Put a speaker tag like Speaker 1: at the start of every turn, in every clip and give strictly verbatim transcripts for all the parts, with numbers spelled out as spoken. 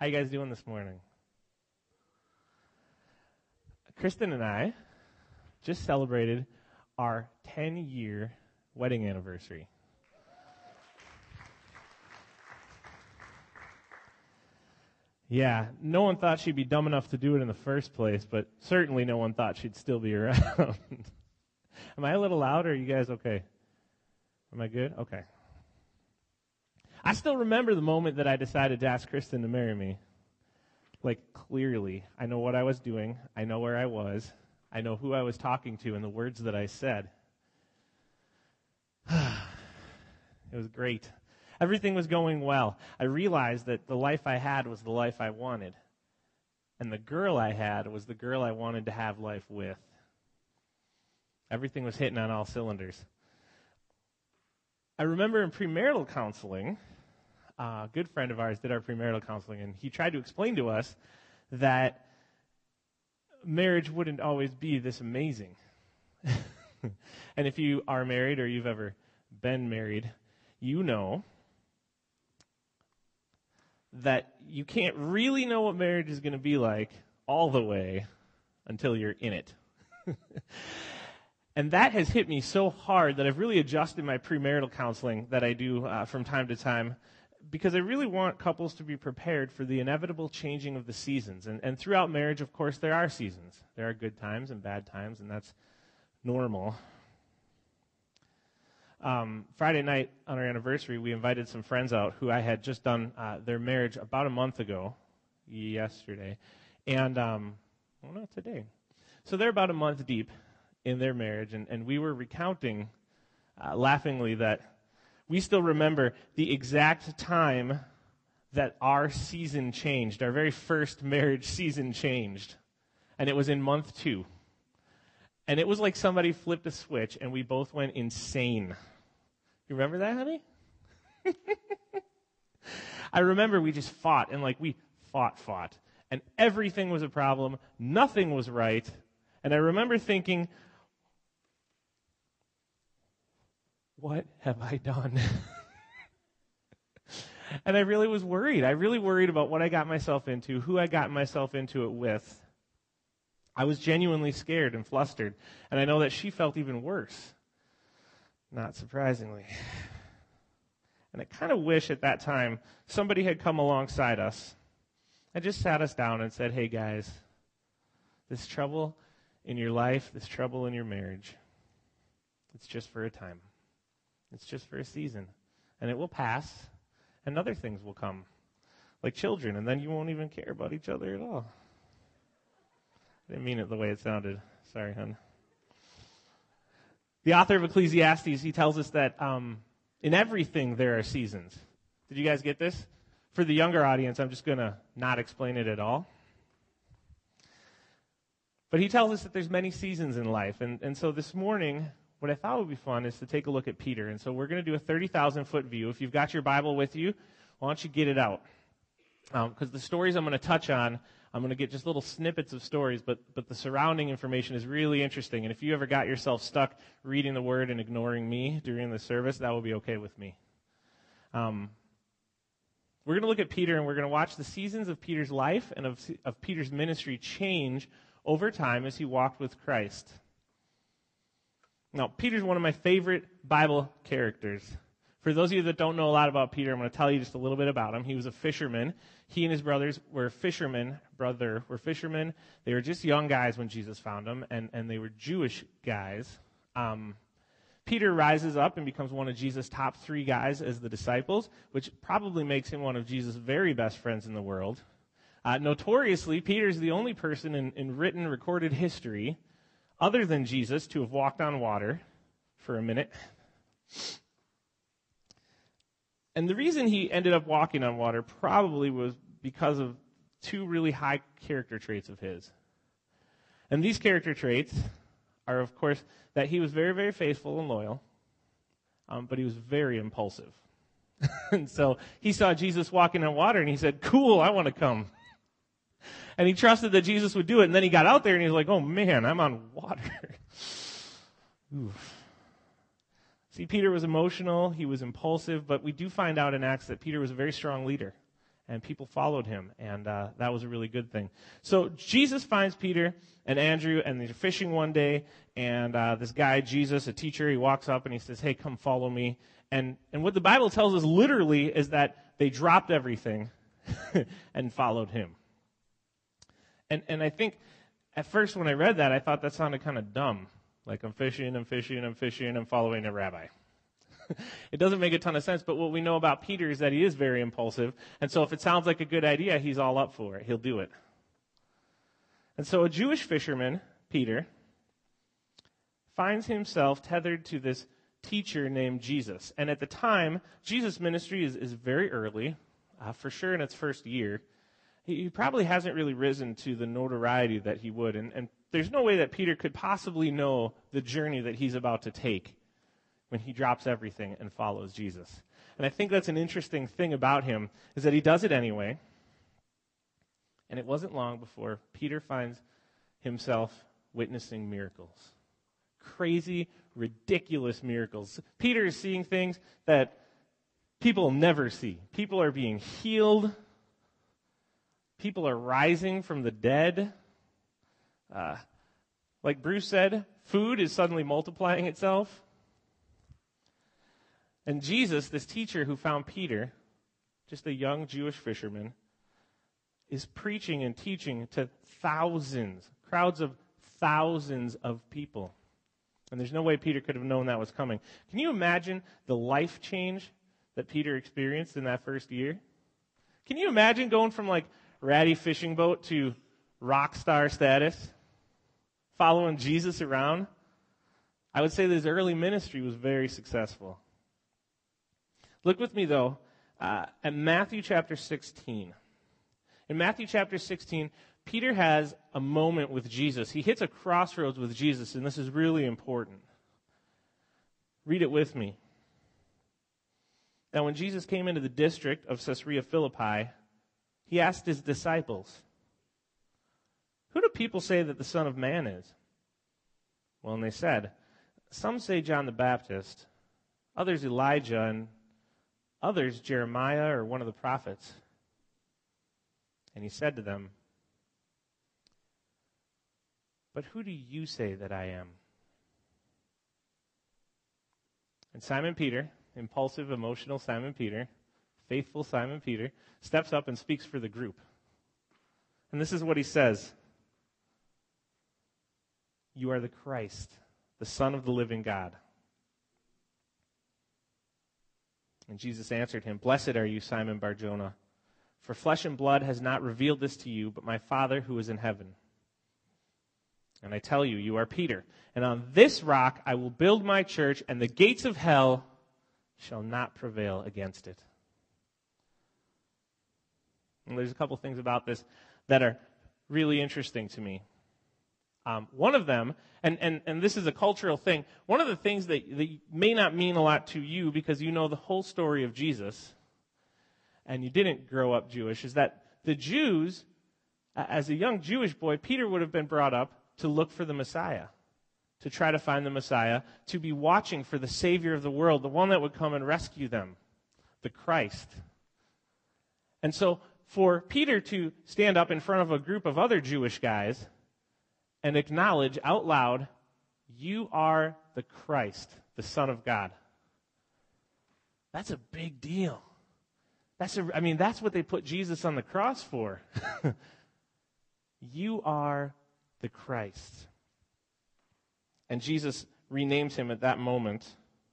Speaker 1: How you guys doing this morning? Kristen and I just celebrated our ten-year wedding anniversary. Yeah, no one thought she'd be dumb enough to do it in the first place, but certainly no one thought she'd still be around. Am I a little loud, or are you guys okay? Am I good? Okay. I still remember the moment that I decided to ask Kristen to marry me. Like, clearly. I know what I was doing. I know where I was. I know who I was talking to and the words that I said. It was great. Everything was going well. I realized that the life I had was the life I wanted. And the girl I had was the girl I wanted to have life with. Everything was hitting on all cylinders. I remember in premarital counseling, a good friend of ours did our premarital counseling, and he tried to explain to us that marriage wouldn't always be this amazing. And if you are married or you've ever been married, you know that you can't really know what marriage is going to be like all the way until you're in it. And that has hit me so hard that I've really adjusted my premarital counseling that I do uh, from time to time, because I really want couples to be prepared for the inevitable changing of the seasons. And, and throughout marriage, of course, there are seasons. There are good times and bad times, and that's normal. Um, Friday night on our anniversary, we invited some friends out who I had just done uh, their marriage about a month ago, yesterday, and, um, well, no, today. So they're about a month deep in their marriage, and, and we were recounting uh, laughingly that we still remember the exact time that our season changed, our very first marriage season changed, and it was in month two. And it was like somebody flipped a switch, and we both went insane. You remember that, honey? I remember we just fought, and like we fought, fought. And everything was a problem. Nothing was right. And I remember thinking, what have I done? And I really was worried. I really worried about what I got myself into, who I got myself into it with. I was genuinely scared and flustered. And I know that she felt even worse. Not surprisingly. And I kind of wish at that time somebody had come alongside us and just sat us down and said, hey guys, this trouble in your life, this trouble in your marriage, it's just for a time. It's just for a season. And it will pass, and other things will come, like children, and then you won't even care about each other at all. I didn't mean it the way it sounded. Sorry, hon. The author of Ecclesiastes, he tells us that um, in everything there are seasons. Did you guys get this? For the younger audience, I'm just going to not explain it at all. But he tells us that there's many seasons in life. And, and so this morning, what I thought would be fun is to take a look at Peter. And so we're going to do a thirty thousand foot view. If you've got your Bible with you, why don't you get it out? Because um, the stories I'm going to touch on, I'm going to get just little snippets of stories, but but the surrounding information is really interesting. And if you ever got yourself stuck reading the Word and ignoring me during the service, that will be okay with me. Um, we're going to look at Peter, and we're going to watch the seasons of Peter's life and of, of Peter's ministry change over time as he walked with Christ. Now, Peter's one of my favorite Bible characters. For those of you that don't know a lot about Peter, I'm going to tell you just a little bit about him. He was a fisherman. He and his brothers were fishermen, brother, were fishermen. They were just young guys when Jesus found them, and, and they were Jewish guys. Um, Peter rises up and becomes one of Jesus' top three guys as the disciples, which probably makes him one of Jesus' very best friends in the world. Uh, notoriously, Peter's the only person in, in written, recorded history other than Jesus to have walked on water for a minute. And the reason he ended up walking on water probably was because of two really high character traits of his. And these character traits are, of course, that he was very, very faithful and loyal, um, but he was very impulsive. And so he saw Jesus walking on water, and he said, cool, I want to come. And he trusted that Jesus would do it. And then he got out there, and he was like, oh, man, I'm on water. Oof. See, Peter was emotional, he was impulsive, but we do find out in Acts that Peter was a very strong leader. And people followed him, and uh, that was a really good thing. So Jesus finds Peter and Andrew, and they're fishing one day, and uh, this guy, Jesus, a teacher, he walks up and he says, hey, come follow me. And, and what the Bible tells us literally is that they dropped everything and followed him. And, and I think at first when I read that, I thought that sounded kind of dumb. Like I'm fishing, I'm fishing, I'm fishing, I'm following a rabbi. It doesn't make a ton of sense, but what we know about Peter is that he is very impulsive. And so if it sounds like a good idea, he's all up for it. He'll do it. And so a Jewish fisherman, Peter, finds himself tethered to this teacher named Jesus. And at the time, Jesus' ministry is, is very early, uh, for sure in its first year. He, he probably hasn't really risen to the notoriety that he would. And, and there's no way that Peter could possibly know the journey that he's about to take when he drops everything and follows Jesus. And I think that's an interesting thing about him, is that he does it anyway. And it wasn't long before Peter finds himself witnessing miracles. Crazy, ridiculous miracles. Peter is seeing things that people never see. People are being healed. People are rising from the dead. Uh, like Bruce said, food is suddenly multiplying itself. And Jesus, this teacher who found Peter, just a young Jewish fisherman, is preaching and teaching to thousands, crowds of thousands of people. And there's no way Peter could have known that was coming. Can you imagine the life change that Peter experienced in that first year? Can you imagine going from like ratty fishing boat to rock star status, following Jesus around? I would say that his early ministry was very successful. Look with me, though, uh, at Matthew chapter sixteen. In Matthew chapter sixteen, Peter has a moment with Jesus. He hits a crossroads with Jesus, and this is really important. Read it with me. Now, when Jesus came into the district of Caesarea Philippi, he asked his disciples, "Who do people say that the Son of Man is?" Well, and they said, "Some say John the Baptist, others Elijah, and others Jeremiah or one of the prophets." And he said to them, "But who do you say that I am?" And Simon Peter, impulsive, emotional Simon Peter, faithful Simon Peter, steps up and speaks for the group. And this is what he says: "You are the Christ, the Son of the living God." And Jesus answered him, "Blessed are you, Simon Bar-Jonah, for flesh and blood has not revealed this to you, but my Father who is in heaven. And I tell you, you are Peter, and on this rock I will build my church, and the gates of hell shall not prevail against it." And there's a couple things about this that are really interesting to me. Um, one of them, and, and, and this is a cultural thing, one of the things that, that may not mean a lot to you because you know the whole story of Jesus and you didn't grow up Jewish, is that the Jews, as a young Jewish boy, Peter would have been brought up to look for the Messiah, to try to find the Messiah, to be watching for the Savior of the world, the one that would come and rescue them, the Christ. And so for Peter to stand up in front of a group of other Jewish guys and acknowledge out loud, "You are the Christ, the Son of God," that's a big deal. That's a, I mean, that's what they put Jesus on the cross for. You are the Christ. And Jesus renames him at that moment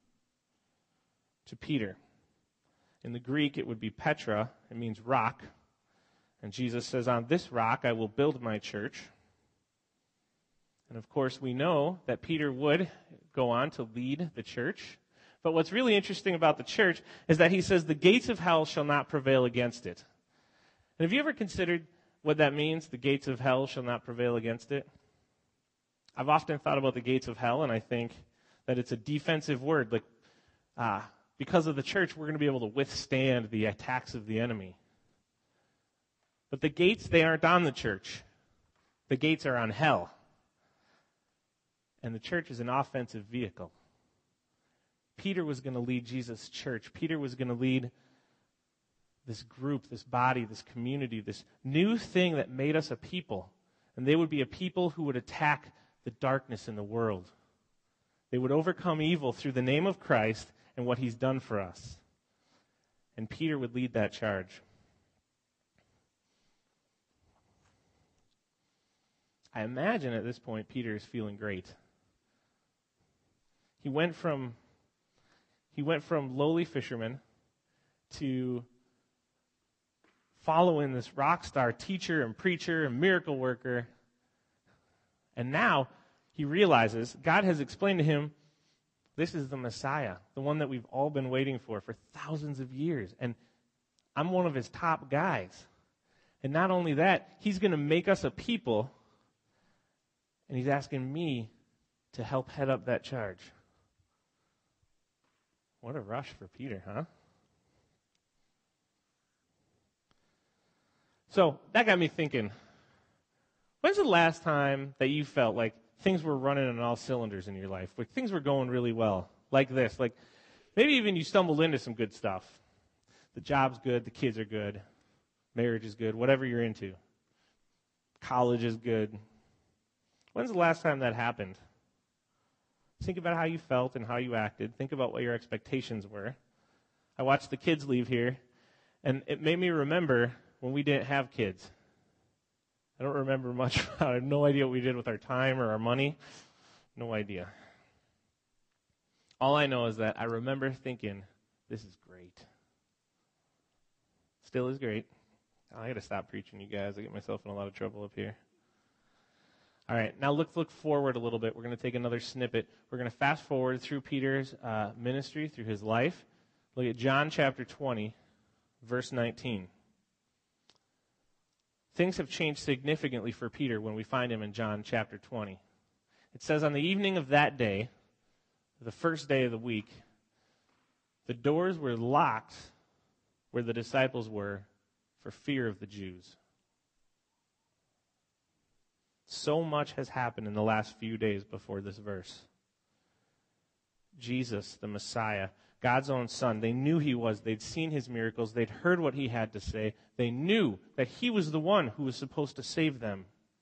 Speaker 1: to Peter. In the Greek, it would be Petra. It means rock. And Jesus says, "On this rock I will build my church." And of course, we know that Peter would go on to lead the church. But what's really interesting about the church is that he says, "The gates of hell shall not prevail against it." And have you ever considered what that means, "the gates of hell shall not prevail against it"? I've often thought about the gates of hell, and I think that it's a defensive word. Like, ah, because of the church, we're going to be able to withstand the attacks of the enemy. But the gates, they aren't on the church. The gates are on hell. And the church is an offensive vehicle. Peter was going to lead Jesus' church. Peter was going to lead this group, this body, this community, this new thing that made us a people. And they would be a people who would attack the darkness in the world. They would overcome evil through the name of Christ and what he's done for us. And Peter would lead that charge. I imagine at this point Peter is feeling great. He went from he went from lowly fisherman to following this rock star teacher and preacher and miracle worker. And now he realizes God has explained to him, this is the Messiah, the one that we've all been waiting for for thousands of years. And I'm one of his top guys. And not only that, he's going to make us a people, and he's asking me to help head up that charge. What a rush for Peter, huh? So that got me thinking, when's the last time that you felt like things were running on all cylinders in your life? Like things were going really well, like this. Like maybe even you stumbled into some good stuff. The job's good, the kids are good, marriage is good, whatever you're into. College is good. When's the last time that happened? Think about how you felt and how you acted. Think about what your expectations were. I watched the kids leave here, and it made me remember when we didn't have kids. I don't remember much about it. I have no idea what we did with our time or our money. No idea. All I know is that I remember thinking, this is great. Still is great. I got to stop preaching, you guys. I get myself in a lot of trouble up here. All right, now let's look forward a little bit. We're going to take another snippet. We're going to fast forward through Peter's uh, ministry, through his life. Look at John chapter twenty, verse nineteen. Things have changed significantly for Peter when we find him in John chapter twenty. It says, on the evening of that day, the first day of the week, the doors were locked where the disciples were for fear of the Jews. So much has happened in the last few days before this verse. Jesus, the Messiah, God's own Son, they knew he was. They'd seen his miracles. They'd heard what he had to say. They knew that he was the one who was supposed to save them.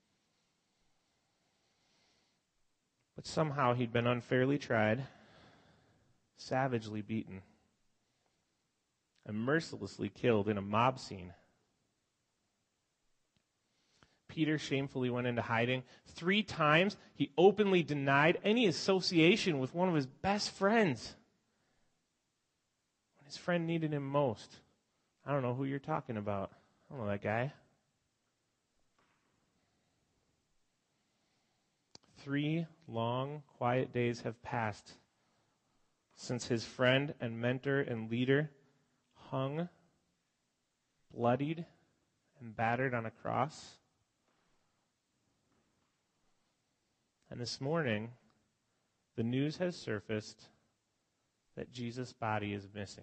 Speaker 1: But somehow he'd been unfairly tried, savagely beaten, and mercilessly killed in a mob scene. Peter shamefully went into hiding. Three times he openly denied any association with one of his best friends. When his friend needed him most. I don't know who you're talking about. I don't know that guy. Three long, quiet days have passed since his friend and mentor and leader hung, bloodied, and battered on a cross. And this morning, the news has surfaced that Jesus' body is missing.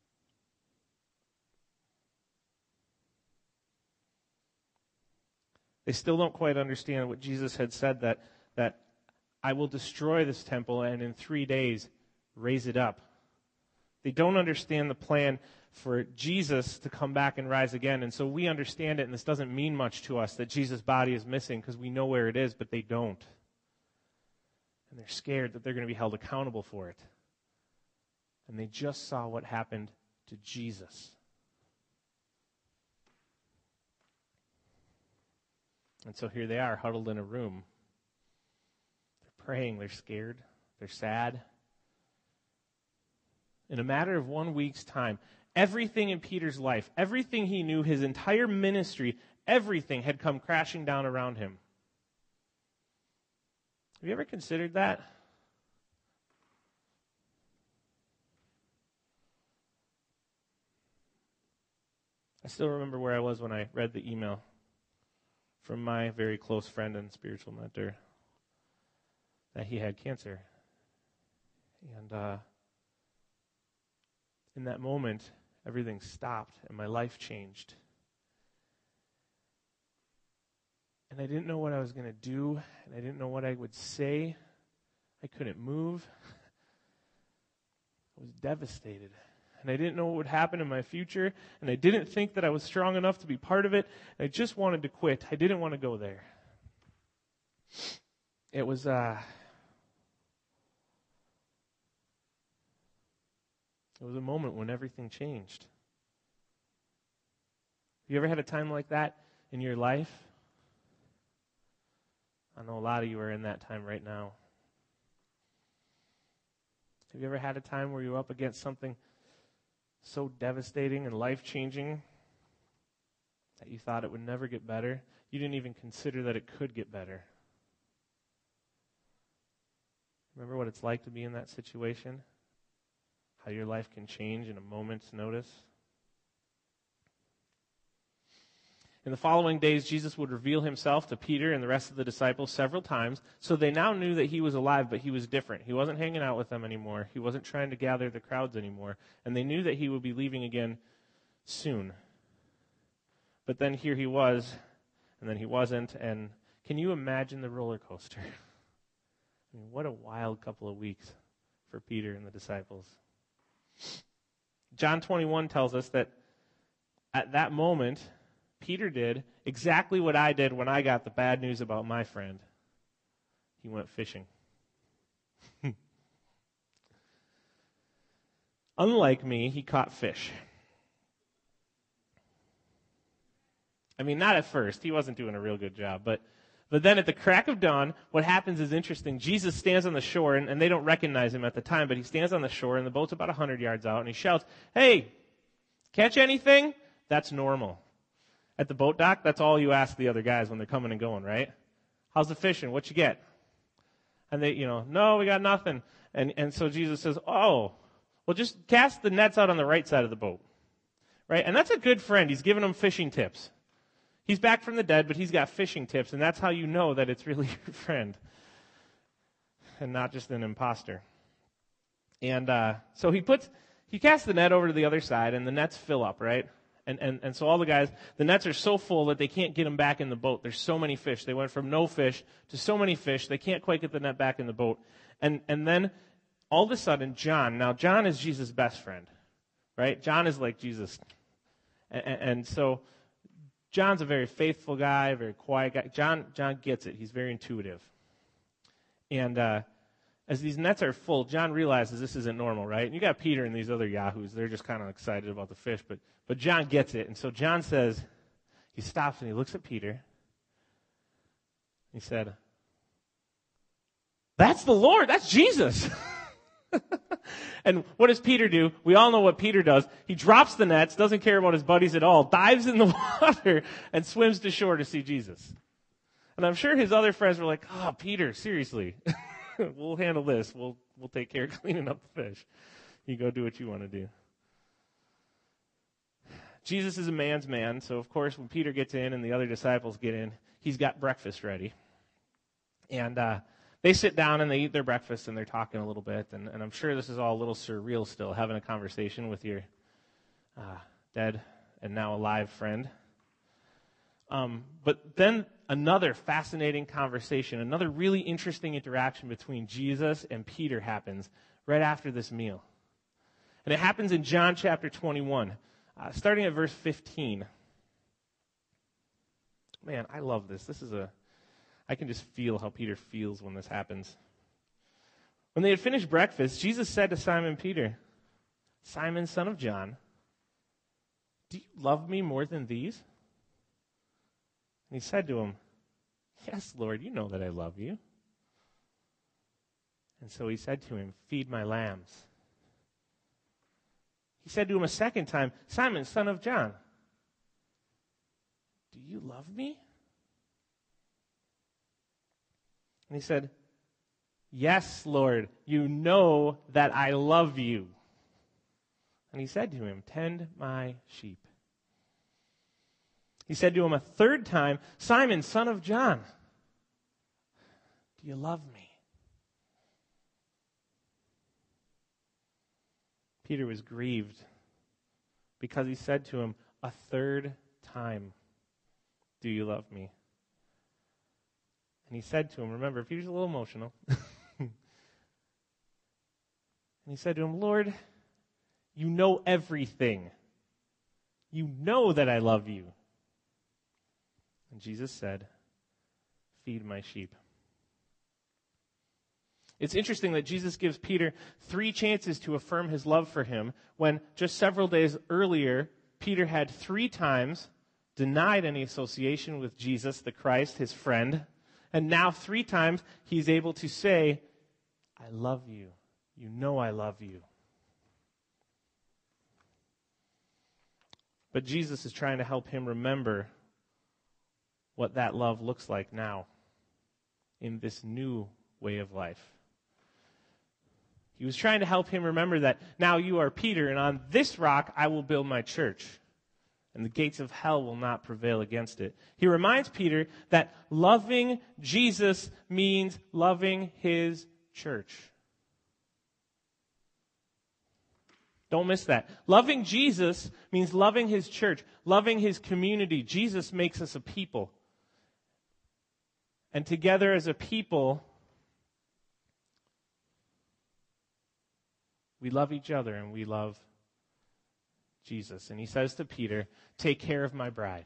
Speaker 1: They still don't quite understand what Jesus had said, that, that I will destroy this temple and in three days raise it up. They don't understand the plan for Jesus to come back and rise again. And so we understand it, and this doesn't mean much to us that Jesus' body is missing because we know where it is, but they don't. And they're scared that they're going to be held accountable for it. And they just saw what happened to Jesus. And so here they are, huddled in a room. They're praying, they're scared, they're sad. In a matter of one week's time, everything in Peter's life, everything he knew, his entire ministry, everything had come crashing down around him. Have you ever considered that? I still remember where I was when I read the email from my very close friend and spiritual mentor that he had cancer. And uh, in that moment, everything stopped and my life changed. And I didn't know what I was going to do, and I didn't know what I would say. I couldn't move. I was devastated. and I didn't know what would happen in my future, and I didn't think that I was strong enough to be part of it, and I just wanted to quit. I didn't want to go there. It was, uh, it was a moment when everything changed. Have you ever had a time like that in your life? I know a lot of you are in that time right now. Have you ever had a time where you were up against something so devastating and life-changing that you thought it would never get better? You didn't even consider that it could get better. Remember what it's like to be in that situation? How your life can change in a moment's notice? In the following days, Jesus would reveal himself to Peter and the rest of the disciples several times, so they now knew that he was alive, but he was different. He wasn't hanging out with them anymore. He wasn't trying to gather the crowds anymore, and they knew that he would be leaving again soon. But then here he was, and then he wasn't, and can you imagine the roller coaster? I mean, what a wild couple of weeks for Peter and the disciples. John twenty-one tells us that at that moment, Peter did exactly what I did when I got the bad news about my friend. He went fishing. Unlike me, he caught fish. I mean, not at first. He wasn't doing a real good job. But, but then at the crack of dawn, what happens is interesting. Jesus stands on the shore, and, and they don't recognize him at the time, but he stands on the shore, and the boat's about one hundred yards out, and he shouts, "Hey, catch anything?" That's normal. At the boat dock, that's all you ask the other guys when they're coming and going, right? "How's the fishing? What you get?" And they, you know, "No, we got nothing." And and so Jesus says, "Oh, well, just cast the nets out on the right side of the boat." Right? And that's a good friend. He's giving them fishing tips. He's back from the dead, but he's got fishing tips, and that's how you know that it's really your friend and not just an imposter. And uh, so he puts, he casts the net over to the other side, and the nets fill up, right? And, and and so all the guys, the nets are so full that they can't get them back in the boat. There's so many fish. They went from no fish to so many fish, they can't quite get the net back in the boat. And and then all of a sudden, John, now John is Jesus' best friend, right? John is like Jesus. And, and, and so John's a very faithful guy, a very quiet guy. John John gets it. He's very intuitive. And uh, as these nets are full, John realizes this isn't normal, right? And you got Peter and these other yahoos. They're just kind of excited about the fish, but but John gets it. And so John says, he stops and he looks at Peter. He said, "That's the Lord. That's Jesus." And what does Peter do? We all know what Peter does. He drops the nets, doesn't care about his buddies at all, dives in the water, and swims to shore to see Jesus. And I'm sure his other friends were like, "Oh, Peter, seriously. We'll handle this. We'll we'll take care of cleaning up the fish. You go do what you want to do." Jesus is a man's man, so of course when Peter gets in and the other disciples get in, he's got breakfast ready. And uh, they sit down and they eat their breakfast and they're talking a little bit. And, and I'm sure this is all a little surreal still, having a conversation with your uh, dead and now alive friend. Um, but then another fascinating conversation, another really interesting interaction between Jesus and Peter happens right after this meal. And it happens in John chapter twenty-one, uh, starting at verse fifteen. Man, I love this. This is a, I can just feel how Peter feels when this happens. When they had finished breakfast, Jesus said to Simon Peter, "Simon, son of John, do you love me more than these?" And he said to him, "Yes, Lord, you know that I love you." And so he said to him, "Feed my lambs." He said to him a second time, "Simon, son of John, do you love me?" And he said, "Yes, Lord, you know that I love you." And he said to him, "Tend my sheep." He said to him a third time, "Simon, son of John, do you love me?" Peter was grieved because he said to him a third time, "Do you love me?" And he said to him, remember, Peter's a little emotional. And he said to him, "Lord, You know everything. You know that I love you. And Jesus said, feed my sheep. It's interesting that Jesus gives Peter three chances to affirm his love for him when just several days earlier, Peter had three times denied any association with Jesus, the Christ, his friend. And now three times he's able to say, I love you. You know I love you. But Jesus is trying to help him remember what that love looks like now in this new way of life. He was trying to help him remember that now you are Peter, and on this rock I will build my church, and the gates of hell will not prevail against it. He reminds Peter that loving Jesus means loving his church. Don't miss that. Loving Jesus means loving his church, loving his community. Jesus makes us a people. And together as a people, we love each other and we love Jesus. And he says to Peter, take care of my bride.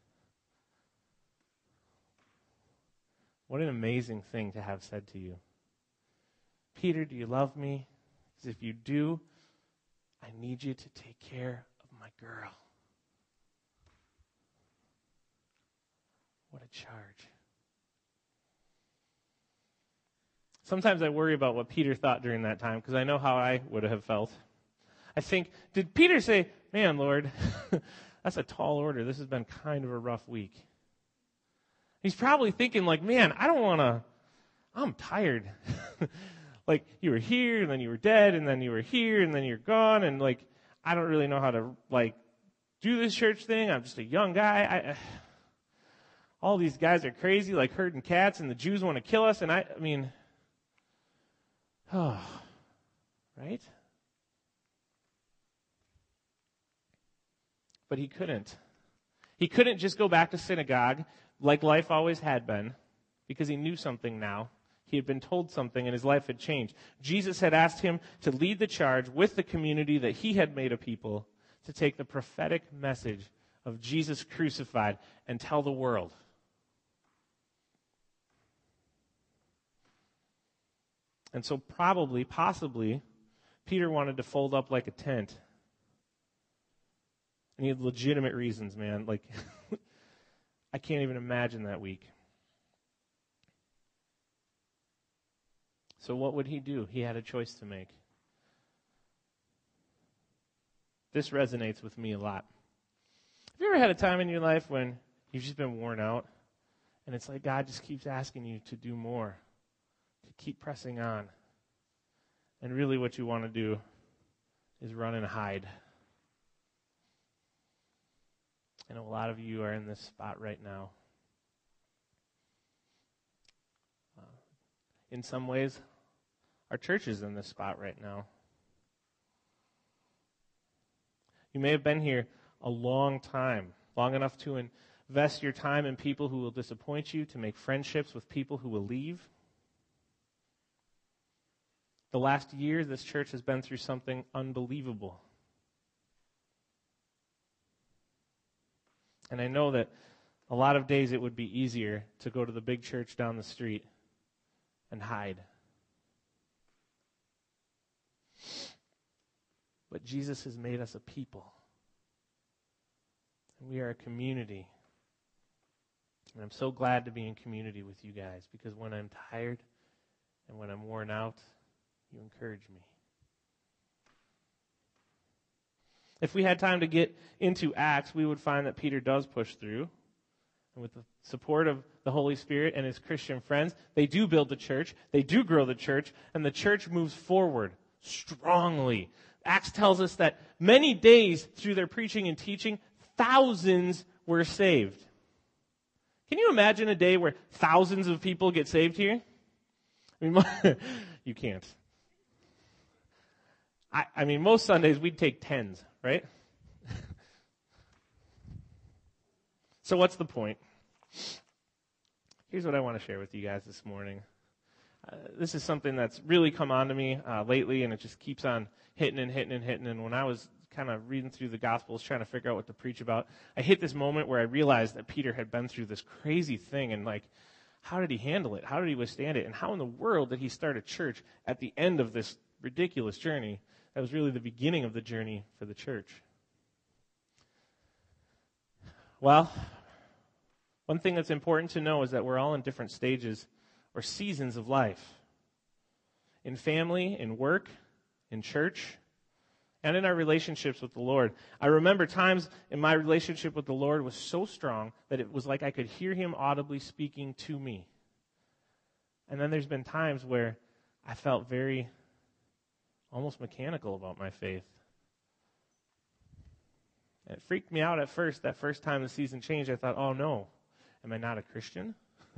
Speaker 1: What an amazing thing to have said to you. Peter, do you love me? Because if you do, I need you to take care of my girl. What a charge. Sometimes I worry about what Peter thought during that time because I know how I would have felt. I think, did Peter say, man, Lord, that's a tall order. This has been kind of a rough week. He's probably thinking like, man, I don't want to, I'm tired. Like, you were here, and then you were dead, and then you were here, and then you're gone, and, like, I don't really know how to, like, do this church thing. I'm just a young guy. I, uh, all these guys are crazy, like herding cats, and the Jews want to kill us, and I, I mean, oh, right? But he couldn't. He couldn't just go back to synagogue like life always had been, because he knew something now. He had been told something and his life had changed. Jesus had asked him to lead the charge with the community that he had made a people to take the prophetic message of Jesus crucified and tell the world. And so probably, possibly, Peter wanted to fold up like a tent. And he had legitimate reasons, man. Like, I can't even imagine that week. So what would he do? He had a choice to make. This resonates with me a lot. Have you ever had a time in your life when you've just been worn out, and it's like God just keeps asking you to do more, to keep pressing on, and really what you want to do is run and hide? I know a lot of you are in this spot right now. Uh, in some ways, our church is in this spot right now. You may have been here a long time, long enough to invest your time in people who will disappoint you, to make friendships with people who will leave. The last year, this church has been through something unbelievable. And I know that a lot of days it would be easier to go to the big church down the street and hide. But Jesus has made us a people. And we are a community. And I'm so glad to be in community with you guys, because when I'm tired and when I'm worn out, you encourage me. If we had time to get into Acts, we would find that Peter does push through. And with the support of the Holy Spirit and his Christian friends, they do build the church, they do grow the church, and the church moves forward strongly. Acts tells us that many days through their preaching and teaching, thousands were saved. Can you imagine a day where thousands of people get saved here? I mean, you can't. I, I mean, most Sundays we'd take tens, right? So what's the point? Here's what I want to share with you guys this morning. Uh, this is something that's really come on to me uh, lately, and it just keeps on hitting and hitting and hitting. And when I was kind of reading through the Gospels, trying to figure out what to preach about, I hit this moment where I realized that Peter had been through this crazy thing, and like, how did he handle it? How did he withstand it? And how in the world did he start a church at the end of this ridiculous journey that was really the beginning of the journey for the church? Well, one thing that's important to know is that we're all in different stages or seasons of life. In family, in work, in church, and in our relationships with the Lord. I remember times in my relationship with the Lord was so strong that it was like I could hear him audibly speaking to me. And then there's been times where I felt very, almost mechanical about my faith. And it freaked me out at first. That first time the season changed, I thought, oh no, am I not a Christian?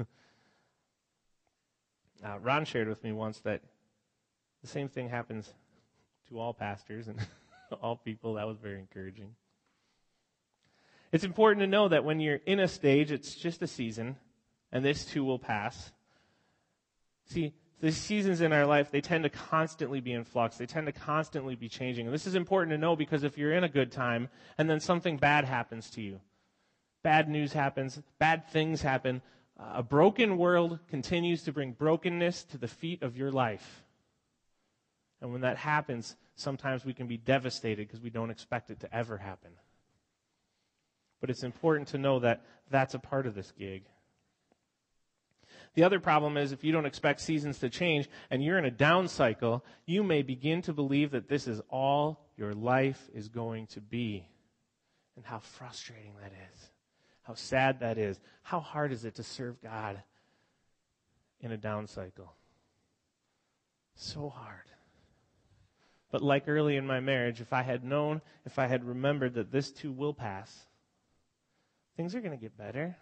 Speaker 1: uh, Ron shared with me once that the same thing happens to all pastors and all people. That was very encouraging. It's important to know that when you're in a stage, it's just a season, and this too will pass. See, the seasons in our life, they tend to constantly be in flux. They tend to constantly be changing. And this is important to know because if you're in a good time and then something bad happens to you, bad news happens, bad things happen, uh, a broken world continues to bring brokenness to the feet of your life. And when that happens, sometimes we can be devastated because we don't expect it to ever happen. But it's important to know that that's a part of this gig. The other problem is if you don't expect seasons to change and you're in a down cycle, you may begin to believe that this is all your life is going to be. And how frustrating that is. How sad that is. How hard is it to serve God in a down cycle? So hard. But like early in my marriage, if I had known, if I had remembered that this too will pass, things are going to get better.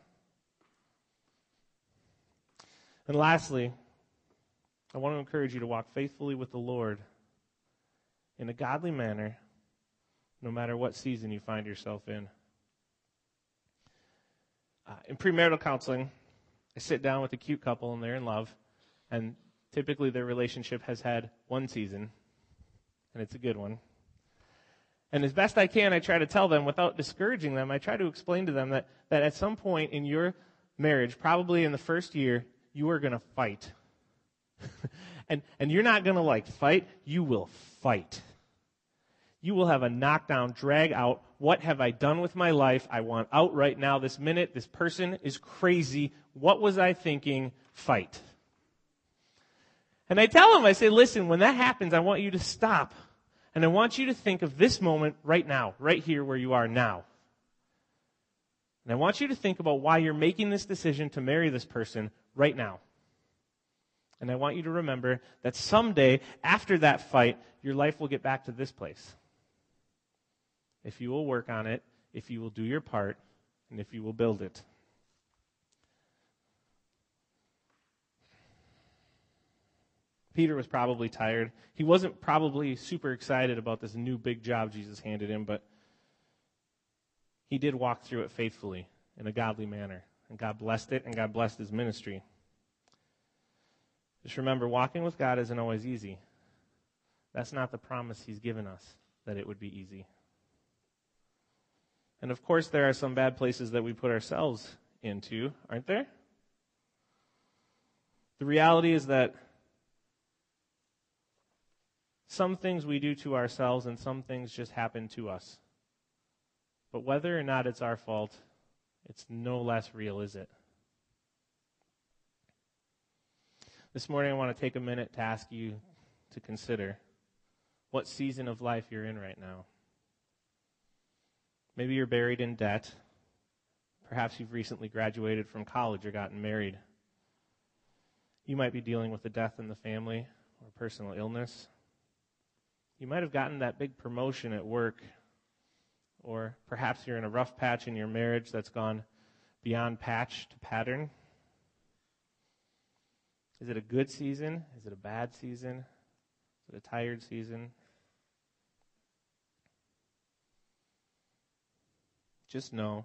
Speaker 1: And lastly, I want to encourage you to walk faithfully with the Lord in a godly manner, no matter what season you find yourself in. Uh, in premarital counseling, I sit down with a cute couple and they're in love, and typically their relationship has had one season, and it's a good one. And as best I can, I try to tell them without discouraging them, I try to explain to them that, that at some point in your marriage, probably in the first year, you are going to fight. and and you're not going to like fight, you will fight. You will have a knockdown, drag out, what have I done with my life? I want out right now, this minute, this person is crazy. What was I thinking? Fight. And I tell them, I say, listen, when that happens, I want you to stop. And I want you to think of this moment right now, right here where you are now. And I want you to think about why you're making this decision to marry this person right now. And I want you to remember that someday, after that fight, your life will get back to this place. If you will work on it, if you will do your part, and if you will build it. Peter was probably tired. He wasn't probably super excited about this new big job Jesus handed him, but he did walk through it faithfully in a godly manner. And God blessed it, and God blessed his ministry. Just remember, walking with God isn't always easy. That's not the promise he's given us, that it would be easy. And of course, there are some bad places that we put ourselves into, aren't there? The reality is that some things we do to ourselves and some things just happen to us. But whether or not it's our fault, it's no less real, is it? This morning I want to take a minute to ask you to consider what season of life you're in right now. Maybe you're buried in debt. Perhaps you've recently graduated from college or gotten married. You might be dealing with a death in the family or personal illness. You might have gotten that big promotion at work, or perhaps you're in a rough patch in your marriage that's gone beyond patch to pattern. Is it a good season? Is it a bad season? Is it a tired season? Just know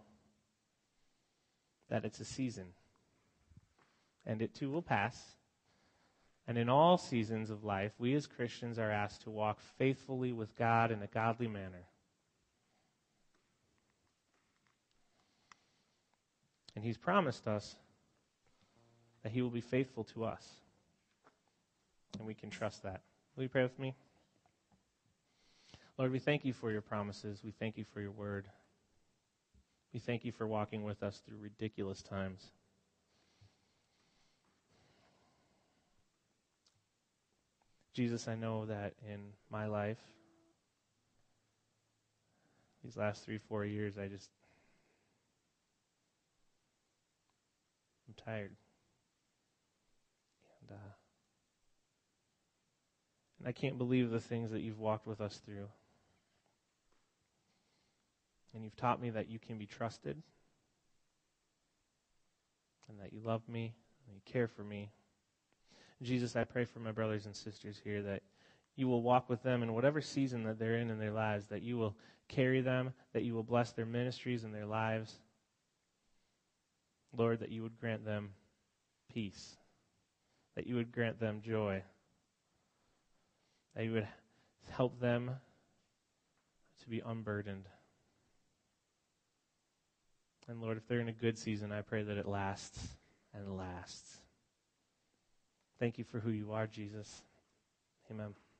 Speaker 1: that it's a season, and it too will pass, And in all seasons of life, we as Christians are asked to walk faithfully with God in a godly manner. And he's promised us that he will be faithful to us. And we can trust that. Will you pray with me? Lord, we thank you for your promises. We thank you for your word. We thank you for walking with us through ridiculous times. Jesus, I know that in my life, these last three, four years, I just, I'm tired. And, uh, and I can't believe the things that you've walked with us through. And you've taught me that you can be trusted, and that you love me, and you care for me. Jesus, I pray for my brothers and sisters here that you will walk with them in whatever season that they're in in their lives, that you will carry them, that you will bless their ministries and their lives. Lord, that you would grant them peace, that you would grant them joy, that you would help them to be unburdened. And Lord, if they're in a good season, I pray that it lasts and lasts. Thank you for who you are, Jesus. Amen.